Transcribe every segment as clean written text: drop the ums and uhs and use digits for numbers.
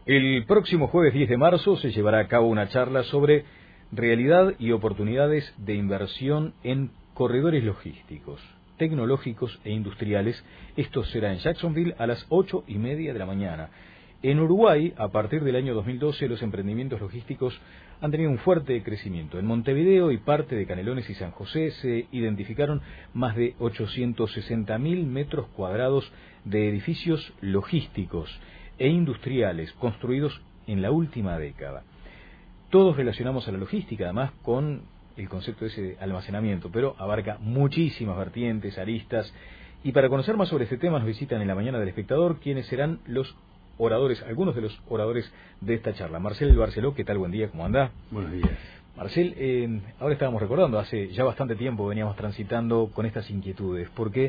El próximo jueves 10 de marzo se llevará a cabo una charla sobre realidad y oportunidades de inversión en corredores logísticos, tecnológicos e industriales. Esto será en Jacksonville a las 8:30 de la mañana. En Uruguay, a partir del año 2012, los emprendimientos logísticos han tenido un fuerte crecimiento. En Montevideo y parte de Canelones y San José se identificaron más de 860.000 metros cuadrados de edificios logísticos e industriales construidos en la última década. Todos relacionamos a la logística, además, con el concepto ese de almacenamiento, pero abarca muchísimas vertientes, aristas, y para conocer más sobre este tema nos visitan en la mañana del Espectador quienes serán los oradores, algunos de los oradores de esta charla. Marcel Barceló, ¿qué tal? Buen día, ¿cómo anda? Buenos días. Marcel, ahora estábamos recordando, hace ya bastante tiempo veníamos transitando con estas inquietudes, porque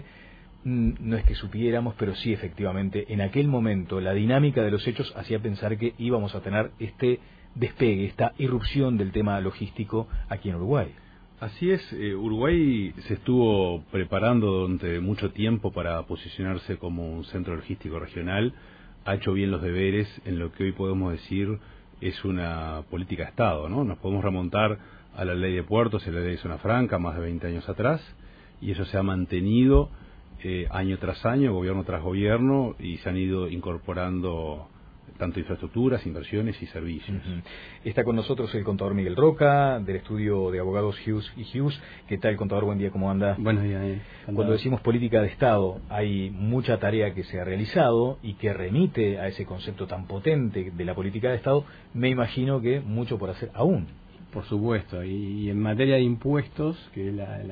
no es que supiéramos, pero sí efectivamente, en aquel momento la dinámica de los hechos hacía pensar que íbamos a tener este despegue, esta irrupción del tema logístico aquí en Uruguay. Así es, Uruguay se estuvo preparando durante mucho tiempo para posicionarse como un centro logístico regional, ha hecho bien los deberes en lo que hoy podemos decir es una política de Estado, ¿no? Nos podemos remontar a la ley de puertos y la ley de zona franca más de 20 años atrás, y eso se ha mantenido año tras año, gobierno tras gobierno, y se han ido incorporando tanto infraestructuras, inversiones y servicios. Está con nosotros el contador Miguel Roca, del estudio de abogados Hughes y Hughes. ¿Qué tal, contador? Buen día, ¿cómo anda? Buenos días. Cuando decimos política de Estado, hay mucha tarea que se ha realizado y que remite a ese concepto tan potente de la política de Estado. Me imagino que mucho por hacer aún. Por supuesto, y en materia de impuestos, que es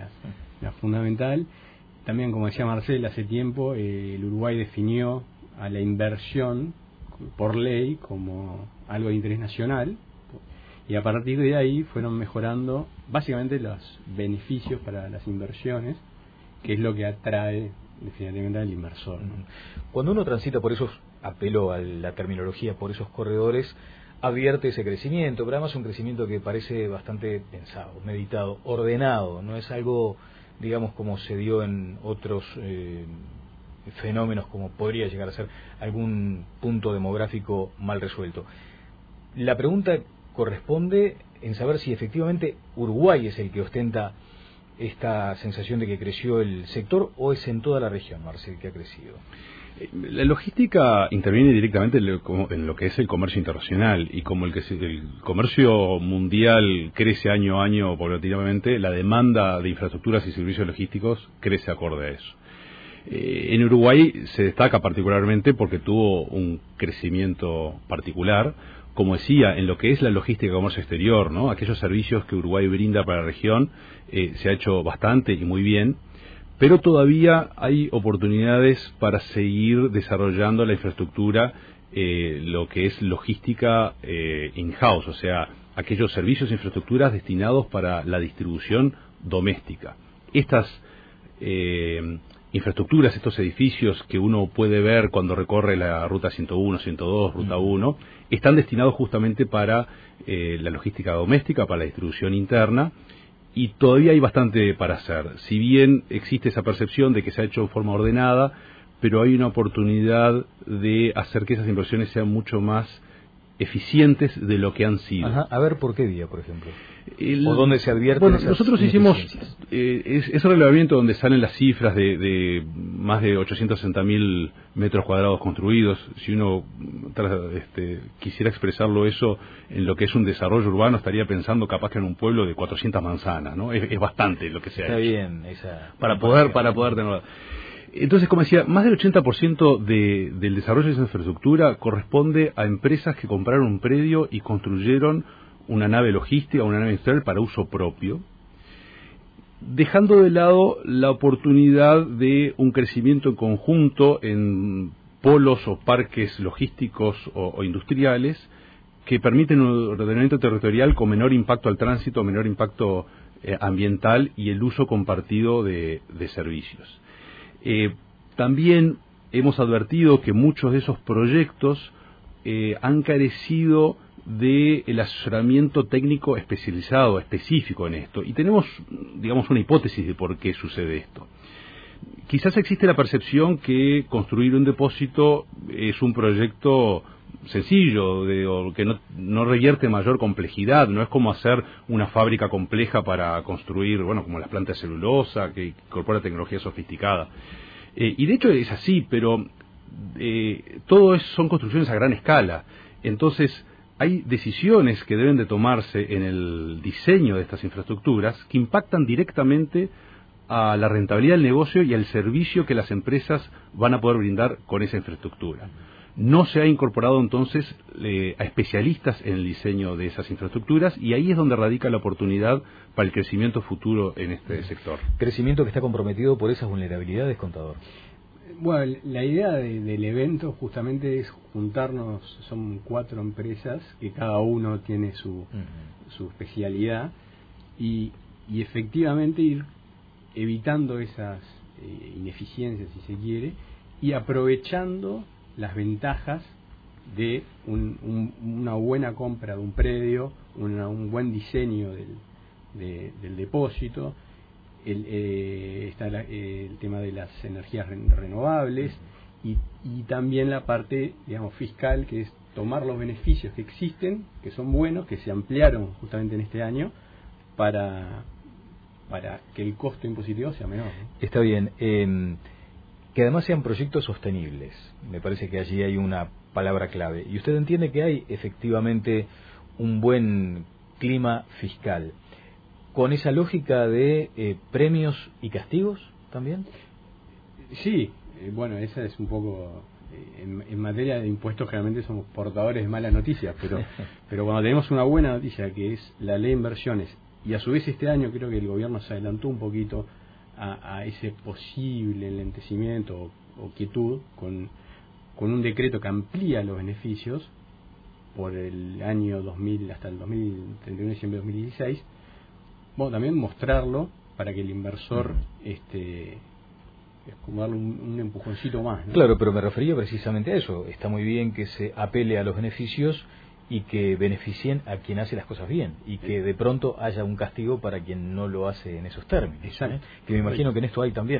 la fundamental, también, como decía Marcel, hace tiempo el Uruguay definió a la inversión por ley como algo de interés nacional, y a partir de ahí fueron mejorando básicamente los beneficios para las inversiones, que es lo que atrae definitivamente al inversor, ¿no? Cuando uno transita por esos, apelo a la terminología, por esos corredores, advierte ese crecimiento, pero además un crecimiento que parece bastante pensado, meditado, ordenado, no es algo, digamos, como se dio en otros fenómenos, como podría llegar a ser algún punto demográfico mal resuelto. La pregunta corresponde en saber si efectivamente Uruguay es el que ostenta esta sensación de que creció el sector, o es en toda la región, Marcel, que ha crecido. La logística interviene directamente en lo que es el comercio internacional, y como el comercio mundial crece año a año paulatinamente, la demanda de infraestructuras y servicios logísticos crece acorde a eso. En Uruguay se destaca particularmente porque tuvo un crecimiento particular, como decía, en lo que es la logística de comercio exterior, ¿no? Aquellos servicios que Uruguay brinda para la región se ha hecho bastante y muy bien, pero todavía hay oportunidades para seguir desarrollando la infraestructura, lo que es logística in-house, o sea, aquellos servicios e infraestructuras destinados para la distribución doméstica. Estas infraestructuras, estos edificios que uno puede ver cuando recorre la ruta 101, 102, ruta 1, están destinados justamente para la logística doméstica, para la distribución interna, y todavía hay bastante para hacer. Si bien existe esa percepción de que se ha hecho de forma ordenada, pero hay una oportunidad de hacer que esas inversiones sean mucho más eficientes de lo que han sido. Ajá. A ver, ¿por qué día, por ejemplo? ¿O dónde se advierte? Bueno, nosotros hicimos ese relevamiento donde salen las cifras de más de 860.000 metros cuadrados construidos. Si uno quisiera expresarlo eso en lo que es un desarrollo urbano, estaría pensando capaz que en un pueblo de 400 manzanas, ¿no? Es bastante lo que se ha hecho. Está bien, esa... Para poder tenerlo. Entonces, como decía, más del 80% del desarrollo de esa infraestructura corresponde a empresas que compraron un predio y construyeron una nave logística, una nave industrial para uso propio, dejando de lado la oportunidad de un crecimiento en conjunto en polos o parques logísticos o industriales que permiten un ordenamiento territorial con menor impacto al tránsito, menor impacto ambiental y el uso compartido de servicios. También hemos advertido que muchos de esos proyectos han carecido del asesoramiento técnico especializado, específico en esto. Y tenemos, digamos, una hipótesis de por qué sucede esto. Quizás existe la percepción que construir un depósito es un proyecto sencillo, o que no revierte mayor complejidad, no es como hacer una fábrica compleja para construir, bueno, como las plantas de celulosa, que incorpora tecnología sofisticada. Y de hecho es así, pero todo son construcciones a gran escala. Entonces, hay decisiones que deben de tomarse en el diseño de estas infraestructuras que impactan directamente a la rentabilidad del negocio y al servicio que las empresas van a poder brindar con esa infraestructura. No se ha incorporado entonces a especialistas en el diseño de esas infraestructuras, y ahí es donde radica la oportunidad para el crecimiento futuro en este sector. Crecimiento que está comprometido por esas vulnerabilidades, contador. Bueno, la idea del evento justamente es juntarnos, son 4 empresas que cada uno tiene su especialidad, y efectivamente ir evitando esas ineficiencias, si se quiere, y aprovechando las ventajas de una buena compra de un predio, un buen diseño del depósito. Está el tema de las energías renovables, y también la parte, digamos, fiscal, que es tomar los beneficios que existen, que son buenos, que se ampliaron justamente en este año, para que el costo impositivo sea menor, ¿no? Está bien. Que además sean proyectos sostenibles. Me parece que allí hay una palabra clave. Y usted entiende que hay efectivamente un buen clima fiscal, con esa lógica de premios y castigos también. Sí, bueno, esa es un poco... En materia de impuestos generalmente somos portadores de malas noticias, pero cuando tenemos una buena noticia, que es la ley de inversiones, y a su vez este año creo que el gobierno se adelantó un poquito a ese posible enlentecimiento o quietud con un decreto que amplía los beneficios por el año 2000 hasta el 31 de diciembre de 2016. Bueno, también mostrarlo para que el inversor es como darle un empujoncito más, ¿no? Claro, pero me refería precisamente a eso. Está muy bien que se apele a los beneficios y que beneficien a quien hace las cosas bien, y que de pronto haya un castigo para quien no lo hace en esos términos, que me imagino que en esto hay también.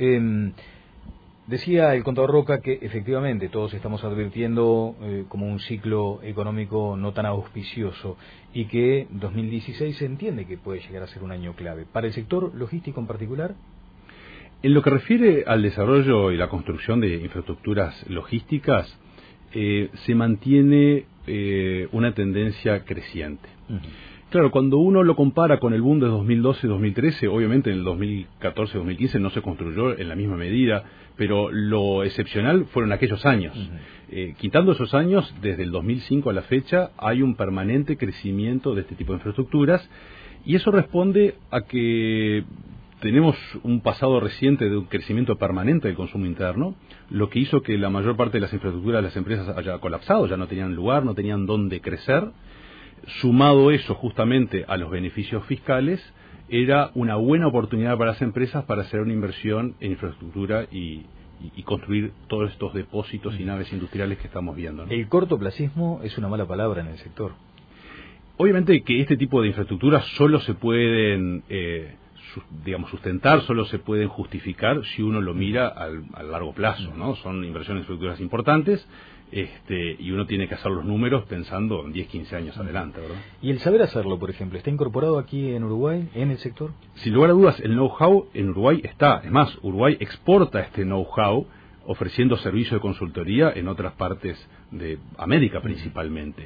Decía el contador Roca que efectivamente todos estamos advirtiendo como un ciclo económico no tan auspicioso, y que 2016 se entiende que puede llegar a ser un año clave. ¿Para el sector logístico en particular? En lo que refiere al desarrollo y la construcción de infraestructuras logísticas, se mantiene una tendencia creciente. Claro, cuando uno lo compara con el boom de 2012 y 2013, obviamente en el 2014 y 2015 no se construyó en la misma medida, pero lo excepcional fueron aquellos años. Quitando esos años, desde el 2005 a la fecha, hay un permanente crecimiento de este tipo de infraestructuras, y eso responde a que tenemos un pasado reciente de un crecimiento permanente del consumo interno, lo que hizo que la mayor parte de las infraestructuras de las empresas haya colapsado, ya no tenían lugar, no tenían dónde crecer. Sumado eso justamente a los beneficios fiscales, era una buena oportunidad para las empresas para hacer una inversión en infraestructura y construir todos estos depósitos y naves industriales que estamos viendo, ¿no? El cortoplacismo es una mala palabra en el sector. Obviamente que este tipo de infraestructuras solo se pueden sustentar, solo se pueden justificar si uno lo mira a largo plazo, ¿no? Son inversiones en infraestructuras importantes, y uno tiene que hacer los números pensando en 10, 15 años adelante, ¿verdad? ¿Y el saber hacerlo, por ejemplo, está incorporado aquí en Uruguay, en el sector? Sin lugar a dudas, el know-how en Uruguay está. Es más, Uruguay exporta este know-how ofreciendo servicios de consultoría en otras partes de América principalmente.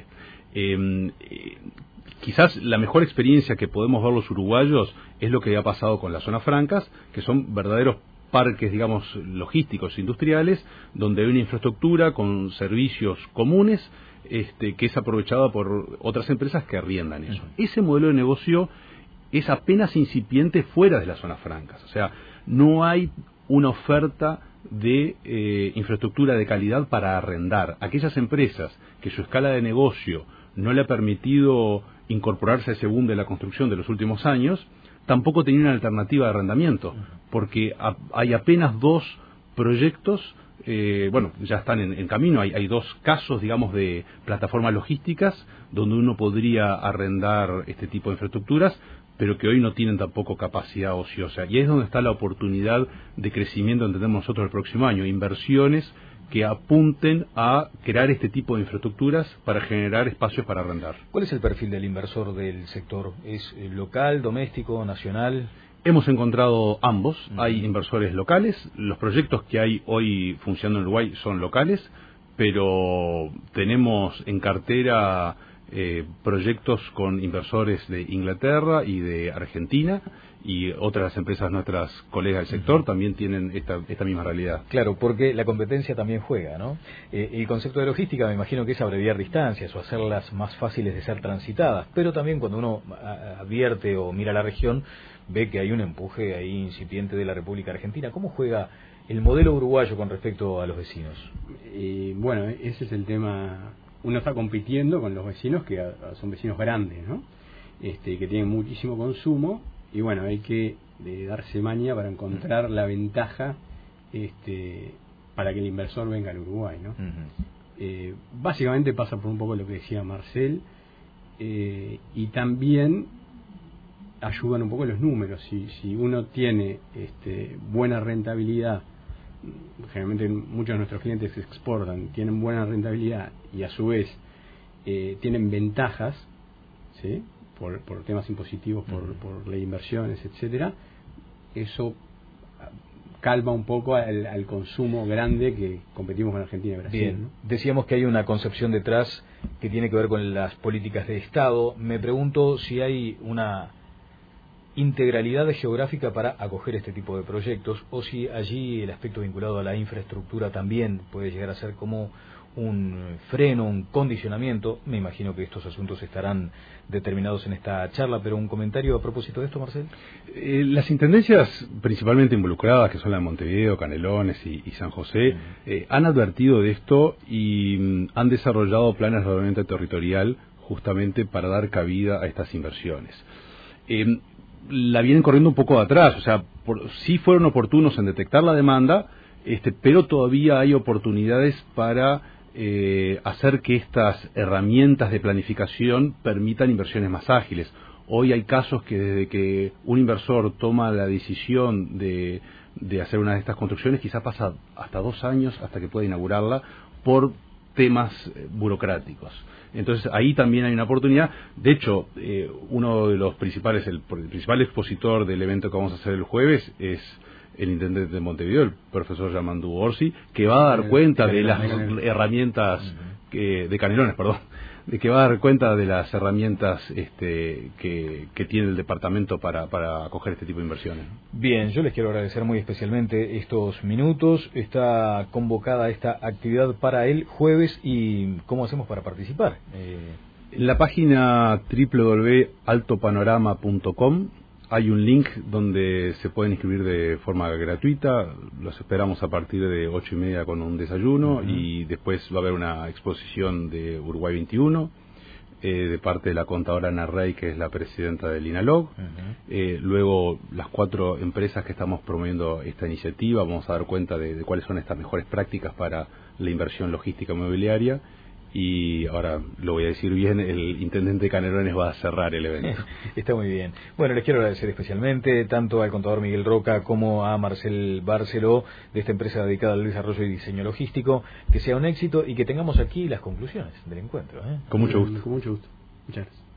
Quizás la mejor experiencia que podemos ver los uruguayos es lo que ha pasado con las zonas francas, que son verdaderos parques, digamos, logísticos industriales, donde hay una infraestructura con servicios comunes, que es aprovechada por otras empresas que arriendan eso. Ese modelo de negocio es apenas incipiente fuera de las zonas francas. O sea, no hay una oferta de infraestructura de calidad para arrendar. Aquellas empresas que su escala de negocio no le ha permitido incorporarse a ese boom de la construcción de los últimos años, tampoco tenía una alternativa de arrendamiento, porque hay apenas 2 proyectos, ya están en camino, hay 2 casos, digamos, de plataformas logísticas donde uno podría arrendar este tipo de infraestructuras, pero que hoy no tienen tampoco capacidad ociosa. Y ahí es donde está la oportunidad de crecimiento, entendemos nosotros, el próximo año, inversiones que apunten a crear este tipo de infraestructuras para generar espacios para arrendar. ¿Cuál es el perfil del inversor del sector? ¿Es local, doméstico, nacional? Hemos encontrado ambos. Hay inversores locales. Los proyectos que hay hoy funcionando en Uruguay son locales, pero tenemos en cartera proyectos con inversores de Inglaterra y de Argentina, y otras empresas, nuestras colegas del sector, también tienen esta misma realidad. Claro, porque la competencia también juega, ¿no? El concepto de logística me imagino que es abreviar distancias o hacerlas más fáciles de ser transitadas, pero también cuando uno advierte o mira la región, ve que hay un empuje ahí incipiente de la República Argentina. ¿Cómo juega el modelo uruguayo con respecto a los vecinos? Bueno, ese es el tema. Uno está compitiendo con los vecinos que son vecinos grandes, ¿no? Que tienen muchísimo consumo, y bueno, hay que darse maña para encontrar la ventaja para que el inversor venga al Uruguay, ¿no? Básicamente pasa por un poco lo que decía Marcel, y también ayudan un poco los números. Si uno tiene buena rentabilidad, generalmente muchos de nuestros clientes se exportan, tienen buena rentabilidad y a su vez tienen ventajas, ¿sí? por temas impositivos, por ley de inversiones, etcétera, eso calma un poco al consumo grande que competimos con Argentina y Brasil. Bien, ¿no? Decíamos que hay una concepción detrás que tiene que ver con las políticas de Estado. Me pregunto si hay una integralidad geográfica para acoger este tipo de proyectos, o si allí el aspecto vinculado a la infraestructura también puede llegar a ser como un freno, un condicionamiento. Me imagino que estos asuntos estarán determinados en esta charla, pero un comentario a propósito de esto, Marcel. Las intendencias principalmente involucradas, que son la de Montevideo, Canelones y San José, han advertido de esto y han desarrollado planes de ordenamiento territorial justamente para dar cabida a estas inversiones. La vienen corriendo un poco de atrás, o sea, sí fueron oportunos en detectar la demanda, pero todavía hay oportunidades para hacer que estas herramientas de planificación permitan inversiones más ágiles. Hoy hay casos que desde que un inversor toma la decisión de hacer una de estas construcciones, quizá pasa hasta 2 años hasta que pueda inaugurarla por temas burocráticos. Entonces ahí también hay una oportunidad. De hecho, uno de los principales, el principal expositor del evento que vamos a hacer el jueves es el intendente de Montevideo, el profesor Yamandu Orsi, que va a dar cuenta de las herramientas de Canelones, de que va a dar cuenta de las herramientas que tiene el departamento para acoger este tipo de inversiones. Bien, yo les quiero agradecer muy especialmente estos minutos. Está convocada esta actividad para el jueves, y ¿cómo hacemos para participar? En la página www.altopanorama.com hay un link donde se pueden inscribir de forma gratuita. Los esperamos a partir de 8:30 con un desayuno, y después va a haber una exposición de Uruguay 21 de parte de la contadora Ana Rey, que es la presidenta del INALOG. Luego las 4 empresas que estamos promoviendo esta iniciativa vamos a dar cuenta de cuáles son estas mejores prácticas para la inversión logística inmobiliaria. Y ahora lo voy a decir bien, el intendente de Canelones va a cerrar el evento. Está muy bien. Bueno, les quiero agradecer especialmente tanto al contador Miguel Roca como a Marcel Barceló, de esta empresa dedicada al desarrollo y diseño logístico. Que sea un éxito y que tengamos aquí las conclusiones del encuentro. Con mucho gusto. Con mucho gusto. Muchas gracias.